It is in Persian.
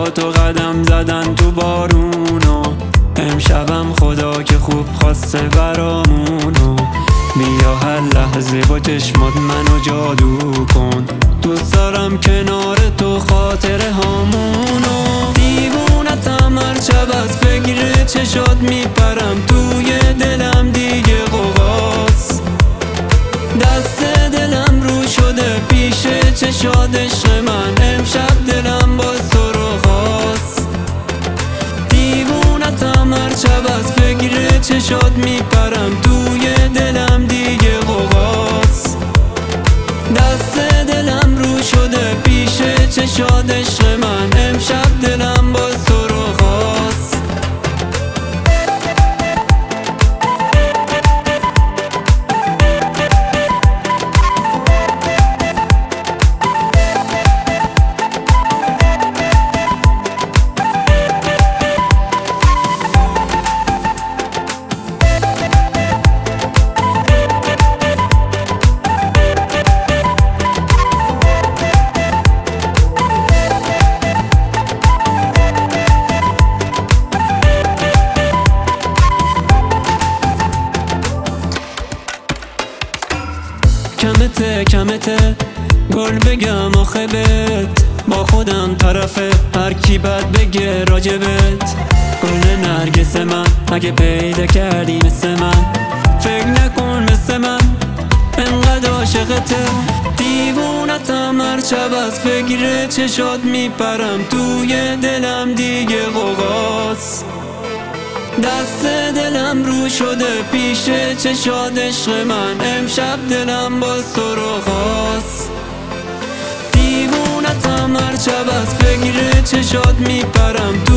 با تو قدم زدن تو بارونو، امشبم خدا که خوب خواسته برامونو. بیا هر لحظه با چشمات منو جادو کن، دوست دارم کنار تو خاطره هامونو. دیوونتم هر شب از فکر چشات میپرم، توی دلم دیگه غوغاست. دست دلم رو شده پیش چشات عشق من، امشب دلم باز تو رو خواست. دیوونتم هر شب از فکر چشات میپرم، توی دلم دیگه غوغاست. دست دلم رو شده پیش چشات عشق من، امشب دلم باز تو رو خواست. کمته گل بگم آخه بهت، با خودم طرفه هر کی بد بگه راجبت. گل نرگس من اگه پیدا کردی مثل من، فکر نکن مثل من انقدر عاشقته. دیوونتم هر شب از فکر چشات میپرم، توی دلم دیگه غوغاست. دست دلم رو شده پیش چشات عشق من، امشب دلم باز تو رو خواست. دیوونتم هر شب از فکر چشات میپرم،